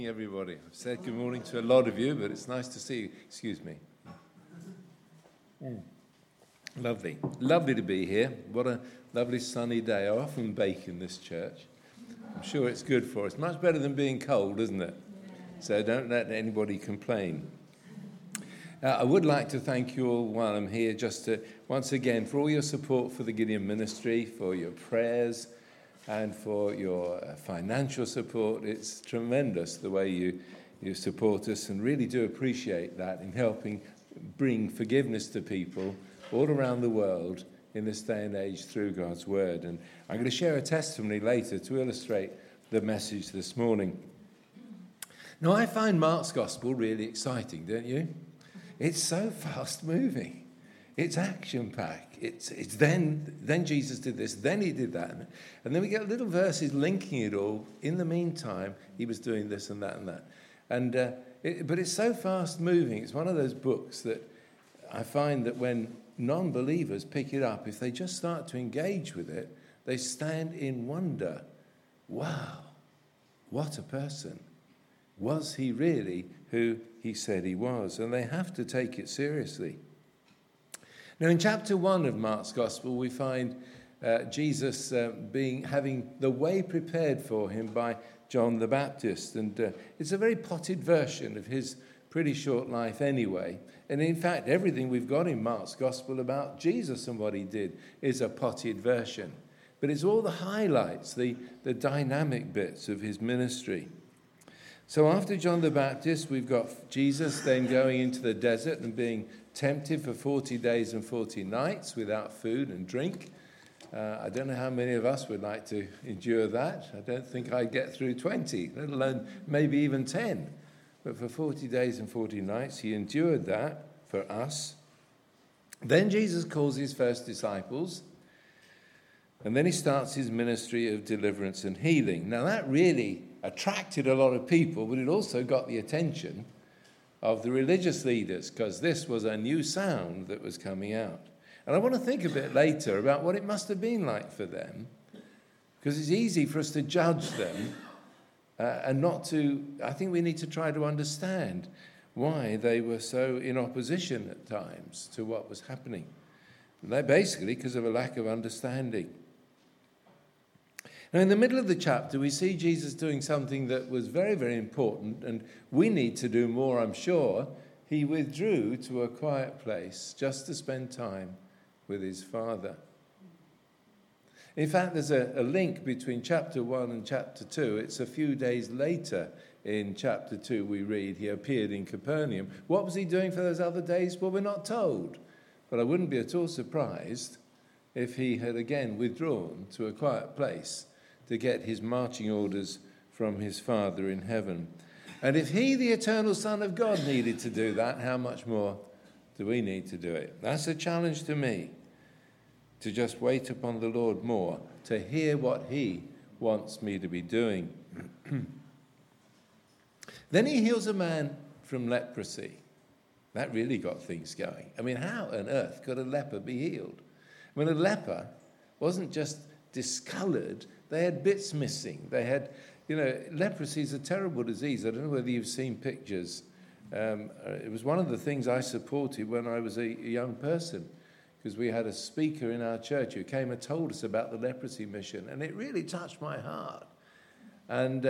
Everybody. I've said good morning to a lot of you, but it's nice to see you. Excuse me. Lovely. Lovely to be here. What a lovely sunny day. I often bake in this church. I'm sure it's good for us. Much better than being cold, isn't it? So don't let anybody complain. I would like to thank you all while I'm here, just to, once again, for all your support for the Gideon Ministry, for your prayers, and for your financial support. It's tremendous the way you support us, and really do appreciate that in helping bring forgiveness to people all around the world in this day and age through God's Word. And I'm going to share a testimony later to illustrate the message this morning. Now, I find Mark's Gospel really exciting, don't you? It's so fast moving. It's action-packed. It's then Jesus did this, then he did that. And then we get little verses linking it all. In the meantime, he was doing this and that and that. But it's so fast-moving. It's one of those books that I find that when non-believers pick it up, if they just start to engage with it, they stand in wonder. Wow, what a person. Was he really who he said he was? And they have to take it seriously. Now, in chapter 1 of Mark's Gospel, we find Jesus having the way prepared for him by John the Baptist. And it's a very potted version of his pretty short life anyway. And in fact, everything we've got in Mark's Gospel about Jesus and what he did is a potted version. But it's all the highlights, the dynamic bits of his ministry. So after John the Baptist, we've got Jesus then going into the desert and being tempted for 40 days and 40 nights without food and drink. I don't know how many of us would like to endure that. I don't think I'd get through 20, let alone maybe even 10. But for 40 days and 40 nights, he endured that for us. Then Jesus calls his first disciples, and then he starts his ministry of deliverance and healing. Now, that really attracted a lot of people, but it also got the attention of the religious leaders, because this was a new sound that was coming out. And I want to think a bit later about what it must have been like for them, because it's easy for us to judge them and not to. I think we need to try to understand why they were so in opposition at times to what was happening. And they're basically because of a lack of understanding. Now, in the middle of the chapter, we see Jesus doing something that was very, very important, and we need to do more, I'm sure. He withdrew to a quiet place just to spend time with his Father. In fact, there's a link between chapter 1 and chapter 2. It's a few days later in chapter 2 we read, he appeared in Capernaum. What was he doing for those other days? Well, we're not told. But I wouldn't be at all surprised if he had again withdrawn to a quiet place to get his marching orders from his Father in heaven. And if he, the eternal Son of God, needed to do that, how much more do we need to do it? That's a challenge to me, to just wait upon the Lord more, to hear what he wants me to be doing. Then he heals a man from leprosy. That really got things going. I mean, how on earth could a leper be healed? I mean, a leper wasn't just discoloured, they had bits missing. They had, leprosy is a terrible disease. I don't know whether you've seen pictures. It was one of the things I supported when I was a young person, because we had a speaker in our church who came and told us about the leprosy mission, and it really touched my heart. And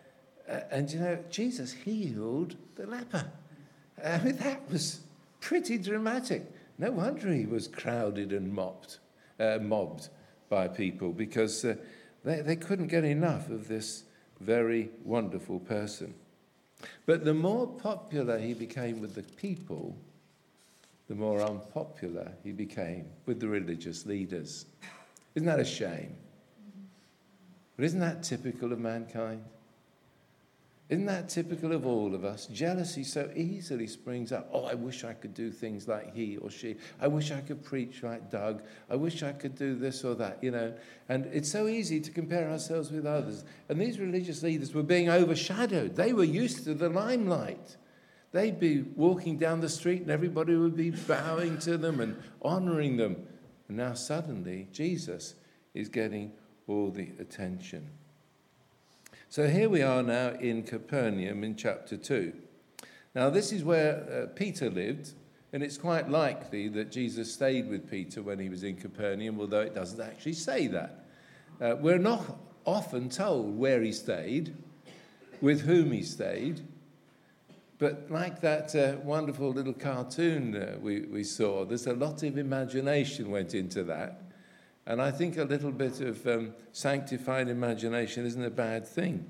Jesus healed the leper. I mean, that was pretty dramatic. No wonder he was crowded and mobbed by people, because they couldn't get enough of this very wonderful person. But the more popular he became with the people, the more unpopular he became with the religious leaders. Isn't that a shame? But isn't that typical of mankind? Isn't that typical of all of us? Jealousy so easily springs up. Oh, I wish I could do things like he or she. I wish I could preach like Doug. I wish I could do this or that, And it's so easy to compare ourselves with others. And these religious leaders were being overshadowed. They were used to the limelight. They'd be walking down the street and everybody would be bowing to them and honouring them. And now suddenly Jesus is getting all the attention. So here we are now in Capernaum in chapter 2. Now this is where Peter lived, and it's quite likely that Jesus stayed with Peter when he was in Capernaum, although it doesn't actually say that. We're not often told where he stayed, with whom he stayed, but like that wonderful little cartoon we saw, there's a lot of imagination went into that. And I think a little bit of sanctified imagination isn't a bad thing.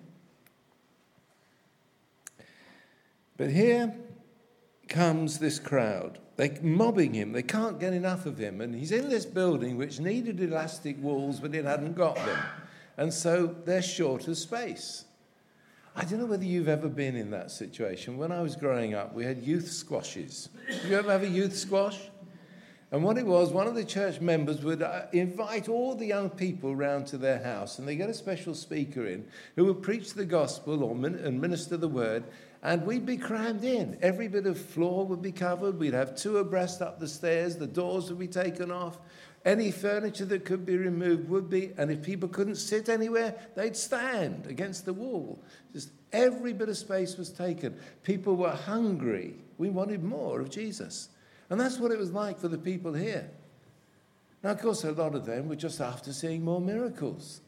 But here comes this crowd. They're mobbing him. They can't get enough of him. And he's in this building which needed elastic walls, but it hadn't got them. And so they're short of space. I don't know whether you've ever been in that situation. When I was growing up, we had youth squashes. Did you ever have a youth squash? And what it was, one of the church members would invite all the young people round to their house, and they get a special speaker in who would preach the gospel and minister the word, and we'd be crammed in. Every bit of floor would be covered. We'd have 2 abreast up the stairs. The doors would be taken off. Any furniture that could be removed would be, and if people couldn't sit anywhere, they'd stand against the wall. Just every bit of space was taken. People were hungry. We wanted more of Jesus. And that's what it was like for the people here. Now, of course, a lot of them were just after seeing more miracles.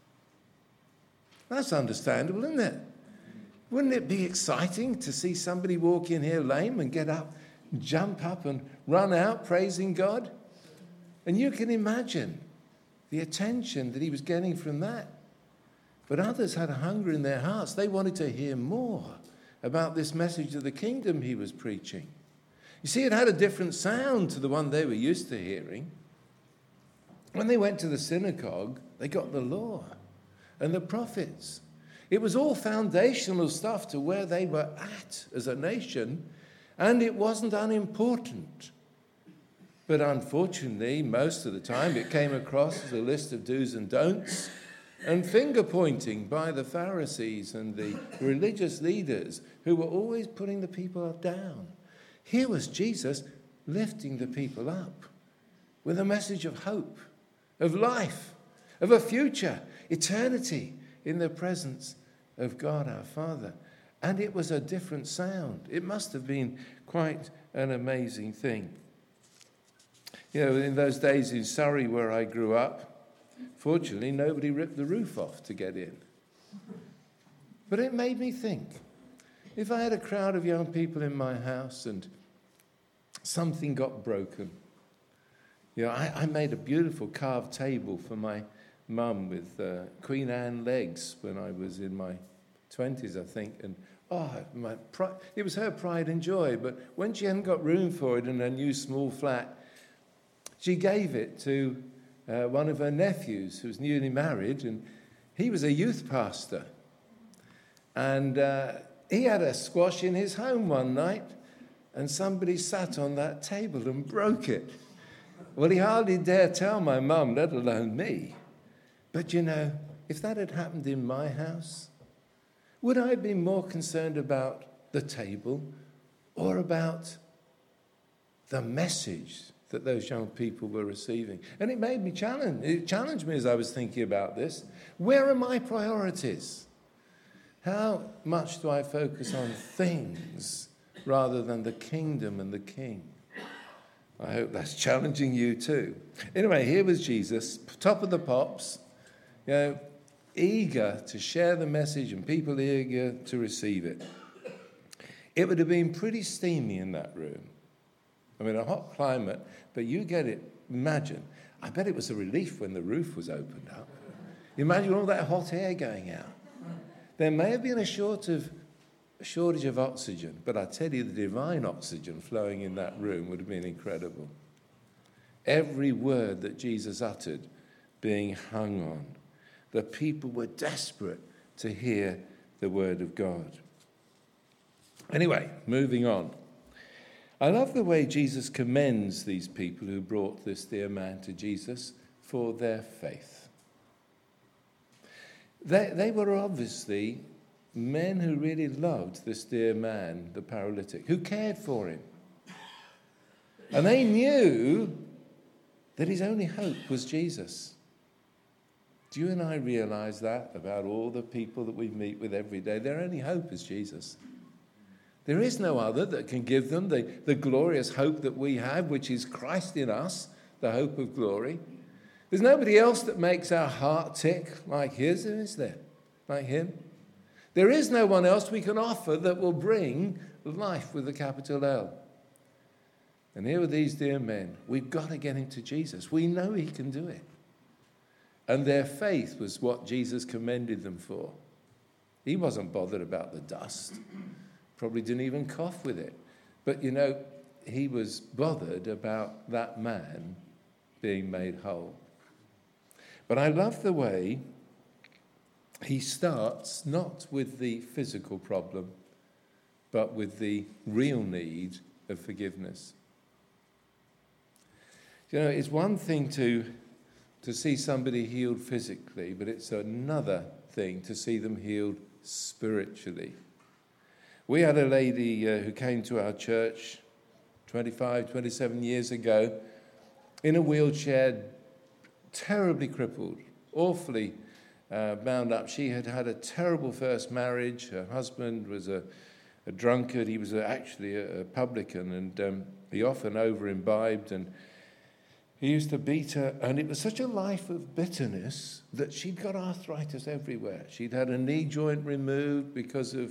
That's understandable, isn't it? Wouldn't it be exciting to see somebody walk in here lame and get up, jump up and run out praising God? And you can imagine the attention that he was getting from that. But others had a hunger in their hearts. They wanted to hear more about this message of the kingdom he was preaching. You see, it had a different sound to the one they were used to hearing. When they went to the synagogue, they got the law and the prophets. It was all foundational stuff to where they were at as a nation, and it wasn't unimportant. But unfortunately, most of the time, it came across as a list of do's and don'ts and finger-pointing by the Pharisees and the religious leaders who were always putting the people down. Here was Jesus lifting the people up with a message of hope, of life, of a future, eternity in the presence of God our Father. And it was a different sound. It must have been quite an amazing thing. You know, in those days in Surrey where I grew up, fortunately, nobody ripped the roof off to get in. But it made me think, if I had a crowd of young people in my house and something got broken, you know, I made a beautiful carved table for my mum with Queen Anne legs when I was in my 20s, I think, and it was her pride and joy. But when she hadn't got room for it in her new small flat, she gave it to one of her nephews who was newly married, and he was a youth pastor. And he had a squash in his home one night, and somebody sat on that table and broke it. Well, he hardly dared tell my mum, let alone me. But you know, if that had happened in my house, would I be more concerned about the table or about the message that those young people were receiving? And it made me it challenged me as I was thinking about this. Where are my priorities? How much do I focus on things rather than the kingdom and the king? I hope that's challenging you too. Anyway, here was Jesus, top of the pops, you know, eager to share the message and people eager to receive it. It would have been pretty steamy in that room. I mean, a hot climate, but you get it. Imagine. I bet it was a relief when the roof was opened up. Imagine all that hot air going out. There may have been a shortage of oxygen, but I tell you, the divine oxygen flowing in that room would have been incredible. Every word that Jesus uttered being hung on. The people were desperate to hear the word of God. Anyway, moving on. I love the way Jesus commends these people who brought this dear man to Jesus for their faith. They were obviously men who really loved this dear man, the paralytic, who cared for him. And they knew that his only hope was Jesus. Do you and I realize that about all the people that we meet with every day? Their only hope is Jesus. There is no other that can give them the glorious hope that we have, which is Christ in us, the hope of glory. There's nobody else that makes our heart tick like his, is there? Like him? There is no one else we can offer that will bring life with a capital L. And here are these dear men. We've got to get into Jesus. We know he can do it. And their faith was what Jesus commended them for. He wasn't bothered about the dust. Probably didn't even cough with it. But, he was bothered about that man being made whole. But I love the way he starts not with the physical problem, but with the real need of forgiveness. It's one thing to see somebody healed physically, but it's another thing to see them healed spiritually. We had a lady who came to our church 25, 27 years ago in a wheelchair, terribly crippled, awfully bound up. She had had a terrible first marriage. Her husband was a drunkard. He was actually a publican, and he often over-imbibed, and he used to beat her, and it was such a life of bitterness that she'd got arthritis everywhere. She'd had a knee joint removed because of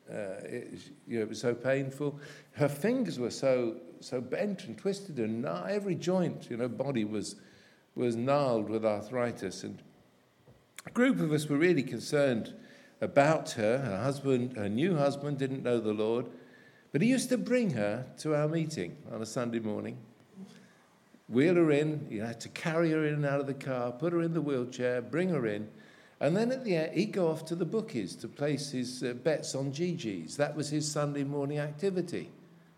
it was so painful. Her fingers were so bent and twisted, and every joint, body was gnarled with arthritis. And a group of us were really concerned about her. Her new husband, didn't know the Lord, but he used to bring her to our meeting on a Sunday morning. Wheel her in, you had to carry her in and out of the car, put her in the wheelchair, bring her in, and then at the end, he'd go off to the bookies to place his bets on GGs. That was his Sunday morning activity.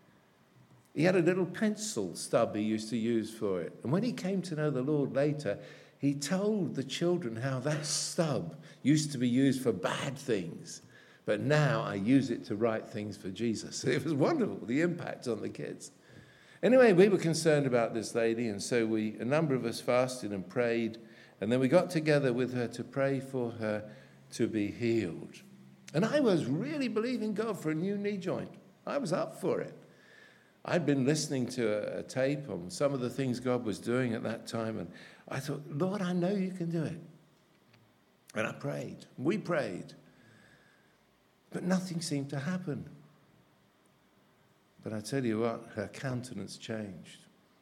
He had a little pencil stub he used to use for it. And when he came to know the Lord later, he told the children how that stub used to be used for bad things, but now I use it to write things for Jesus. It was wonderful, the impact on the kids. Anyway, we were concerned about this lady, and so a number of us fasted and prayed, and then we got together with her to pray for her to be healed. And I was really believing God for a new knee joint. I was up for it. I'd been listening to a tape on some of the things God was doing at that time, and I thought, Lord, I know you can do it. And I prayed. We prayed. But nothing seemed to happen. But I tell you what, her countenance changed.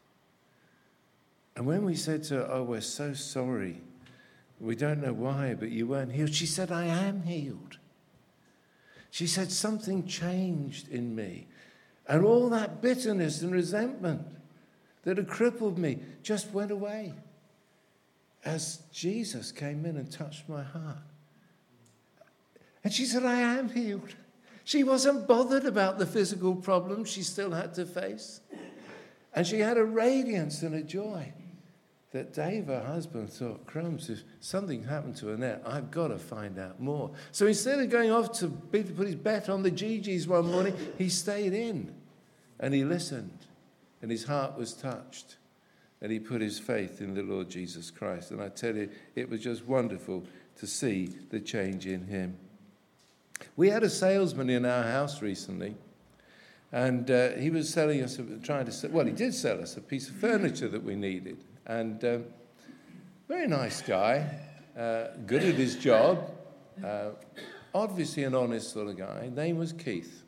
And when we said to her, oh, we're so sorry, we don't know why, but you weren't healed, she said, I am healed. She said, something changed in me. And all that bitterness and resentment that had crippled me just went away as Jesus came in and touched my heart. And she said, I am healed. She wasn't bothered about the physical problems she still had to face. And she had a radiance and a joy that Dave, her husband, thought, crumbs, if something happened to Annette, I've got to find out more. So instead of going off to put his bet on the GGs one morning, he stayed in and he listened and his heart was touched and he put his faith in the Lord Jesus Christ. And I tell you, it was just wonderful to see the change in him. We had a salesman in our house recently, and he was selling us, he did sell us a piece of furniture that we needed. And very nice guy, good at his job, obviously an honest sort of guy. His name was Keith.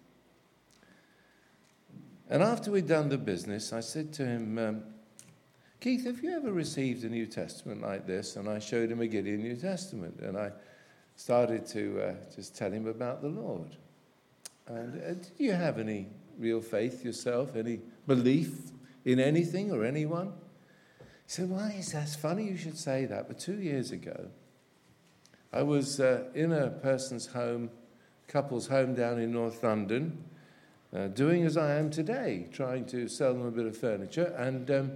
And after we'd done the business, I said to him, Keith, have you ever received a New Testament like this? And I showed him a Gideon New Testament, and I started to just tell him about the Lord. And do you have any real faith yourself, any belief in anything or anyone? He said, why is that? It's funny you should say that, but 2 years ago, I was in a person's home, couple's home down in North London, doing as I am today, trying to sell them a bit of furniture, and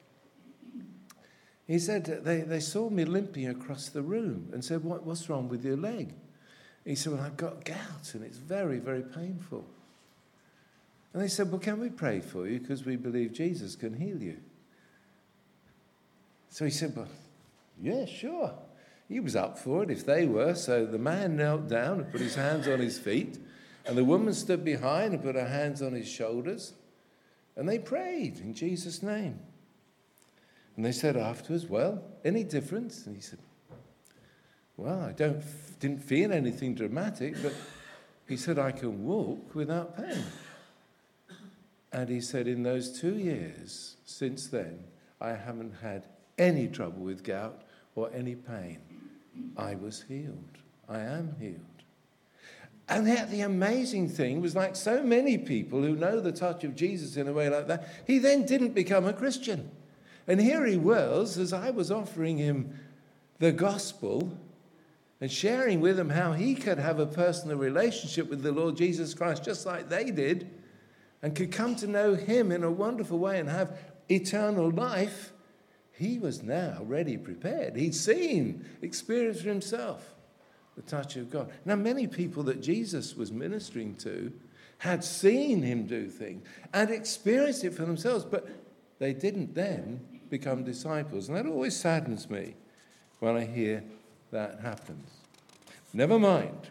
he said they saw me limping across the room and said, what's wrong with your leg? He said, well, I've got gout and it's very, very painful. And they said, well, can we pray for you because we believe Jesus can heal you? So he said, well, yeah, sure. He was up for it if they were. So the man knelt down and put his hands on his feet, and the woman stood behind and put her hands on his shoulders, and they prayed in Jesus' name. And they said afterwards, well, any difference? And he said, well, I didn't feel anything dramatic, but he said, I can walk without pain. And he said, in those 2 years since then, I haven't had any trouble with gout or any pain. I was healed. I am healed. And yet the amazing thing was, like so many people who know the touch of Jesus in a way like that, he then didn't become a Christian. And here he was, as I was offering him the gospel and sharing with him how he could have a personal relationship with the Lord Jesus Christ just like they did, and could come to know him in a wonderful way and have eternal life. He was now ready, prepared. He'd seen, experienced for himself the touch of God. Now, many people that Jesus was ministering to had seen him do things and experienced it for themselves, but they didn't then become disciples. And that always saddens me when I hear that happens. Never mind.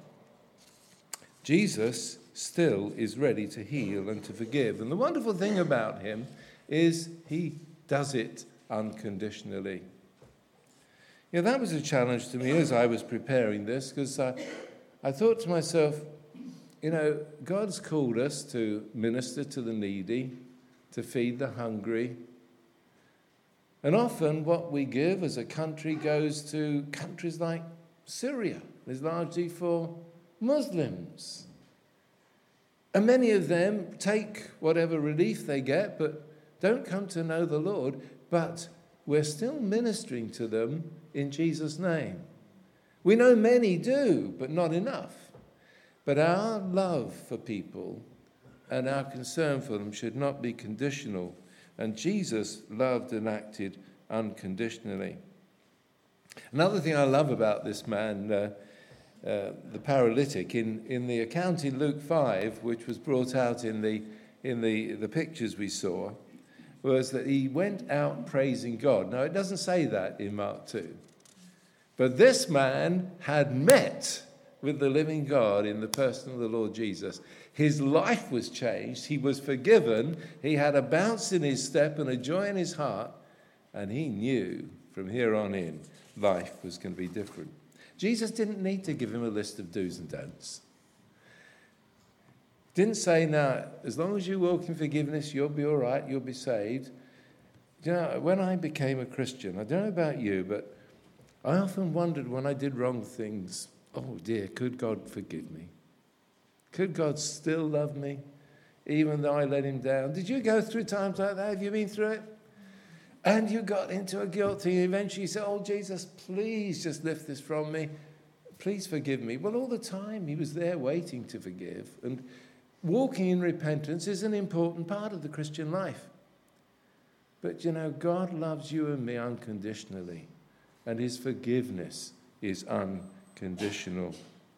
Jesus still is ready to heal and to forgive. And the wonderful thing about him is he does it unconditionally. You know, that was a challenge to me as I was preparing this, because I thought to myself, you know, God's called us to minister to the needy, to feed the hungry. And often what we give as a country goes to countries like Syria. It's largely for Muslims. And many of them take whatever relief they get, but don't come to know the Lord. But we're still ministering to them in Jesus' name. We know many do, but not enough. But our love for people and our concern for them should not be conditional. And Jesus loved and acted unconditionally. Another thing I love about this man, the paralytic, in the account in Luke 5, which was brought out in the pictures we saw, was that he went out praising God. Now, it doesn't say that in Mark 2. But this man had met with the living God in the person of the Lord Jesus. His life was changed. He was forgiven. He had a bounce in his step and a joy in his heart. And he knew from here on in, life was going to be different. Jesus didn't need to give him a list of do's and don'ts. Didn't say, now, as long as you walk in forgiveness, you'll be all right, you'll be saved. You know, when I became a Christian, I don't know about you, but I often wondered when I did wrong things, oh dear, could God forgive me? Could God still love me, even though I let him down? Did you go through times like that? Have you been through it? And you got into a guilt thing, and eventually you said, oh, Jesus, please just lift this from me. Please forgive me. Well, all the time he was there waiting to forgive. And walking in repentance is an important part of the Christian life. But, you know, God loves you and me unconditionally, and his forgiveness is unconditional.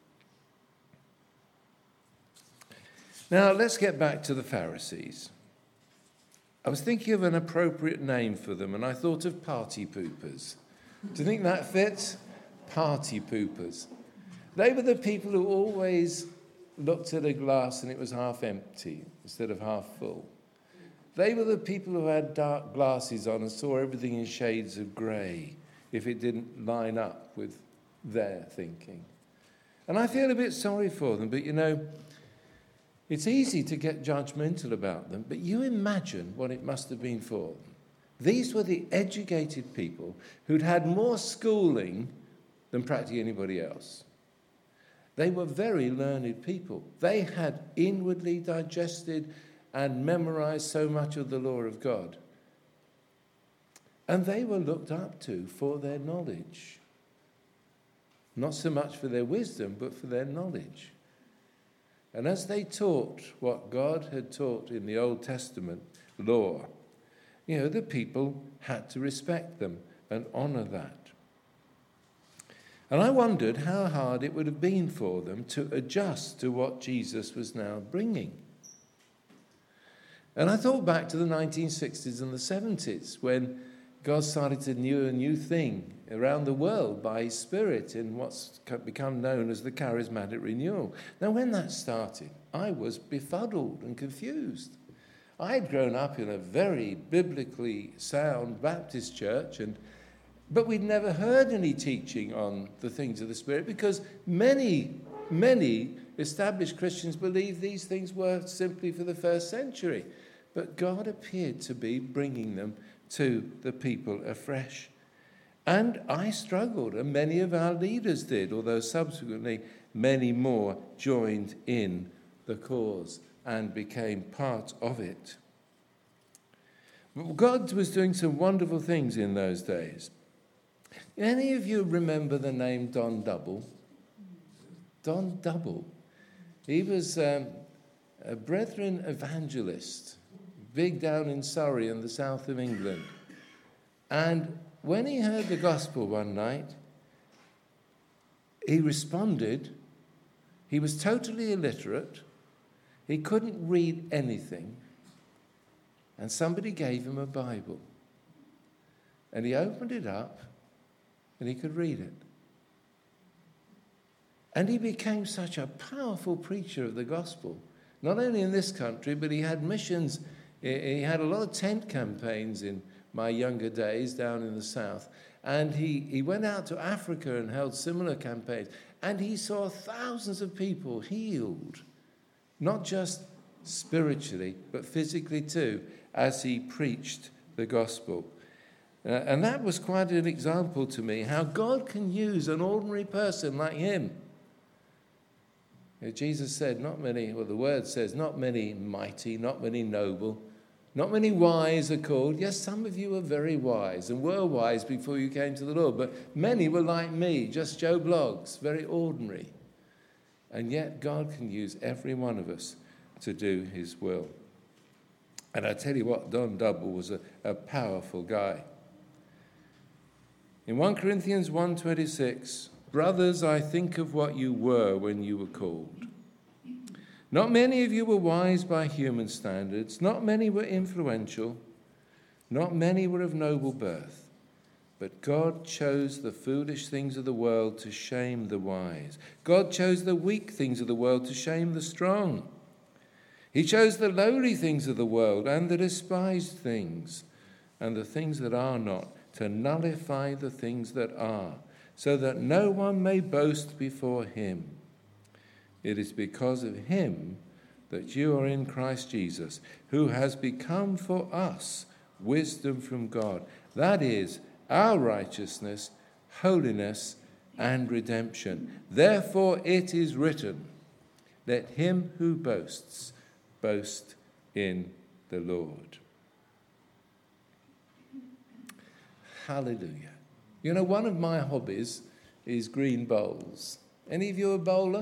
Now, let's get back to the Pharisees. I was thinking of an appropriate name for them, and I thought of party poopers. Do you think that fits? Party poopers. They were the people who always looked at a glass and it was half empty instead of half full. They were the people who had dark glasses on and saw everything in shades of grey if it didn't line up with their thinking. And I feel a bit sorry for them, but you know, it's easy to get judgmental about them, but you imagine what it must have been for them. These were the educated people who'd had more schooling than practically anybody else. They were very learned people. They had inwardly digested and memorized so much of the law of God. And they were looked up to for their knowledge. Not so much for their wisdom, but for their knowledge. And as they taught what God had taught in the Old Testament law, you know, the people had to respect them and honor that. And I wondered how hard it would have been for them to adjust to what Jesus was now bringing. And I thought back to the 1960s and the 70s when God started to do a new thing around the world by his Spirit in what's become known as the charismatic renewal. Now, when that started, I was befuddled and confused. I had grown up in a very biblically sound Baptist church, but we'd never heard any teaching on the things of the Spirit because many established Christians believed these things were simply for the first century. But God appeared to be bringing them to the people afresh. And I struggled, and many of our leaders did, although subsequently many more joined in the cause and became part of it. God was doing some wonderful things in those days. Any of you remember the name Don Double? Don Double. He was a Brethren evangelist, big down in Surrey in the south of England. And when he heard the gospel one night, he responded. He was totally illiterate. He couldn't read anything. And somebody gave him a Bible. And he opened it up and he could read it. And he became such a powerful preacher of the gospel, not only in this country, but he had missions. He had a lot of tent campaigns in my younger days down in the south. And he went out to Africa and held similar campaigns. And he saw thousands of people healed, not just spiritually, but physically too, as he preached the gospel. And that was quite an example to me, how God can use an ordinary person like him. Jesus said, the word says, not many mighty, not many noble, not many wise are called. Yes, some of you are very wise and were wise before you came to the Lord, but many were like me, just Joe Bloggs, very ordinary. And yet God can use every one of us to do his will. And I tell you what, Don Double was a powerful guy. In 1 Corinthians 1:26, brothers, I think of what you were when you were called. Not many of you were wise by human standards. Not many were influential. Not many were of noble birth. But God chose the foolish things of the world to shame the wise. God chose the weak things of the world to shame the strong. He chose the lowly things of the world and the despised things and the things that are not to nullify the things that are, so that no one may boast before him. It is because of him that you are in Christ Jesus, who has become for us wisdom from God. That is our righteousness, holiness, and redemption. Therefore it is written, let him who boasts boast in the Lord. Hallelujah. You know, one of my hobbies is green bowls. Any of you a bowler?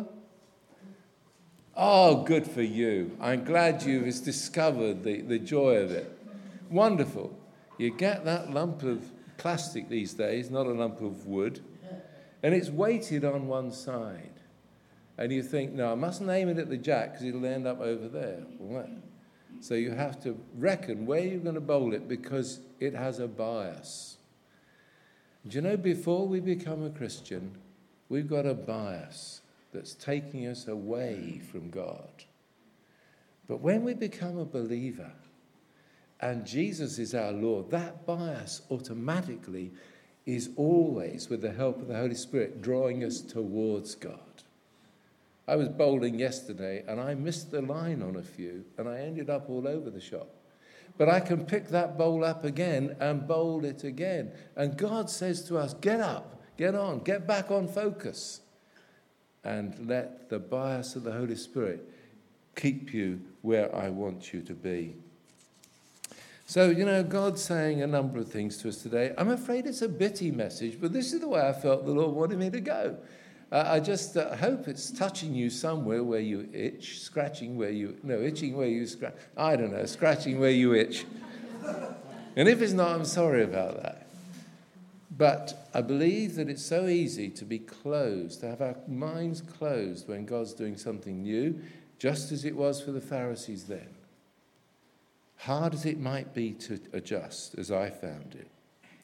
Oh, good for you. I'm glad you've discovered the joy of it. Wonderful. You get that lump of plastic these days, not a lump of wood, and it's weighted on one side. And you think, no, I mustn't aim it at the jack because it'll end up over there. So you have to reckon where you're going to bowl it because it has a bias. Do you know, before we become a Christian, we've got a bias that's taking us away from God. But when we become a believer and Jesus is our Lord, that bias automatically is always, with the help of the Holy Spirit, drawing us towards God. I was bowling yesterday and I missed the line on a few and I ended up all over the shop. But I can pick that bowl up again and bowl it again. And God says to us, get up, get on, get back on focus. And let the bias of the Holy Spirit keep you where I want you to be. So, you know, God's saying a number of things to us today. I'm afraid it's a bitty message, but this is the way I felt the Lord wanted me to go. I just hope it's touching you somewhere where you itch, itching where you scratch. I don't know, scratching where you itch. And if it's not, I'm sorry about that. But I believe that it's so easy to be closed, to have our minds closed when God's doing something new, just as it was for the Pharisees then. Hard as it might be to adjust, as I found it.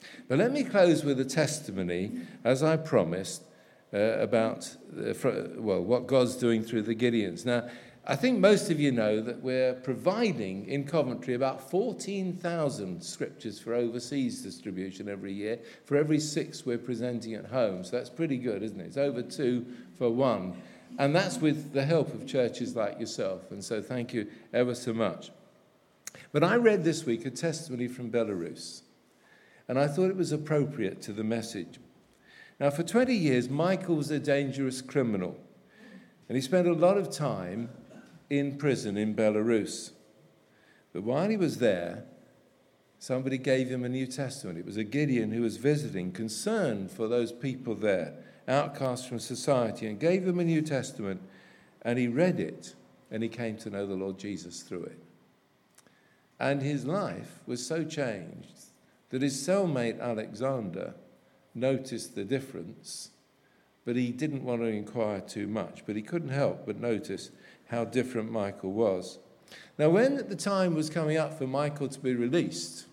But let me close with a testimony, as I promised, about what God's doing through the Gideons. Now, I think most of you know that we're providing in Coventry about 14,000 scriptures for overseas distribution every year. For every 6 we're presenting at home. So that's pretty good, isn't it? It's over 2 for 1. And that's with the help of churches like yourself. And so thank you ever so much. But I read this week a testimony from Belarus. And I thought it was appropriate to the message. Now, for 20 years, Michael was a dangerous criminal. And he spent a lot of time in prison in Belarus. But while he was there, somebody gave him a New Testament. It was a Gideon who was visiting, concerned for those people there, outcast from society, and gave him a New Testament. And he read it, and he came to know the Lord Jesus through it. And his life was so changed that his cellmate Alexander noticed the difference, but he didn't want to inquire too much. But he couldn't help but notice how different Michael was. Now, when the time was coming up for Michael to be released,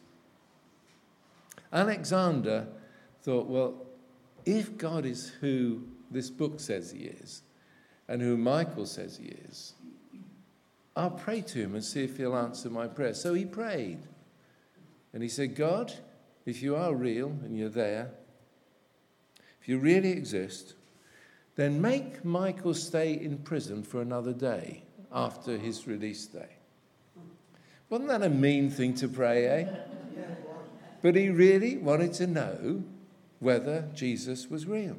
Alexander thought, well, if God is who this book says he is, and who Michael says he is, I'll pray to him and see if he'll answer my prayer. So he prayed. And he said, God, if you are real and you're there, if you really exist, then make Michael stay in prison for another day after his release day. Wasn't that a mean thing to pray, eh? But he really wanted to know whether Jesus was real.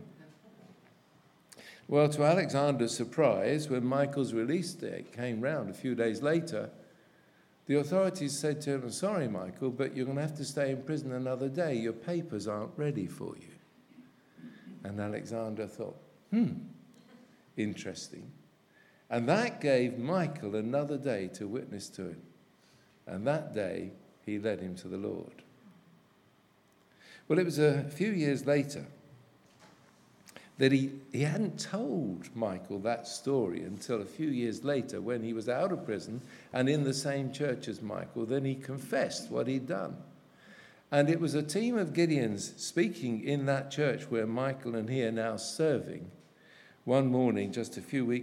Well, to Alexander's surprise, when Michael's release date came round a few days later, the authorities said to him, sorry, Michael, but you're going to have to stay in prison another day. Your papers aren't ready for you. And Alexander thought, interesting. And that gave Michael another day to witness to him. And that day, he led him to the Lord. Well, it was a few years later that he hadn't told Michael that story until a few years later when he was out of prison and in the same church as Michael. Then he confessed what he'd done. And it was a team of Gideons speaking in that church where Michael and he are now serving one morning just a few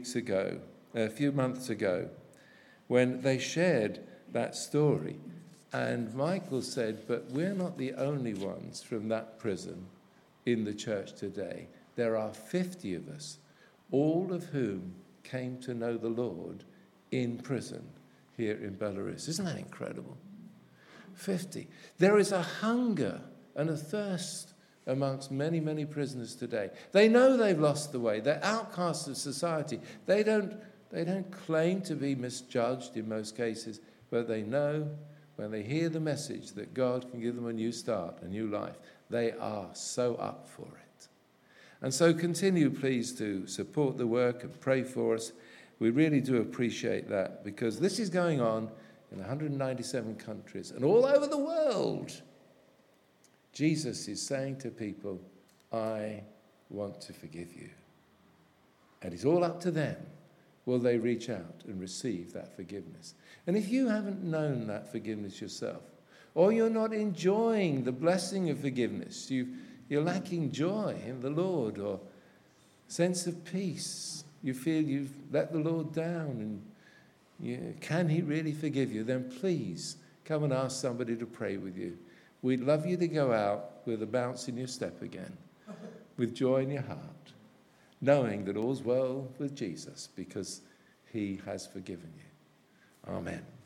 months ago, when they shared that story. And Michael said, but we're not the only ones from that prison in the church today. There are 50 of us, all of whom came to know the Lord in prison here in Belarus. Isn't that incredible? 50. There is a hunger and a thirst amongst many, many prisoners today. They know they've lost the way. They're outcasts of society. They don't claim to be misjudged in most cases, but they know when they hear the message that God can give them a new start, a new life, they are so up for it. And so continue, please, to support the work and pray for us. We really do appreciate that, because this is going on in 197 countries and all over the world. Jesus is saying to people, I want to forgive you. And it's all up to them. Will they reach out and receive that forgiveness? And if you haven't known that forgiveness yourself, or you're not enjoying the blessing of forgiveness, you're lacking joy in the Lord, or sense of peace, you feel you've let the Lord down, and can he really forgive you? Then please come and ask somebody to pray with you. We'd love you to go out with a bounce in your step again, with joy in your heart, knowing that all's well with Jesus because he has forgiven you. Amen.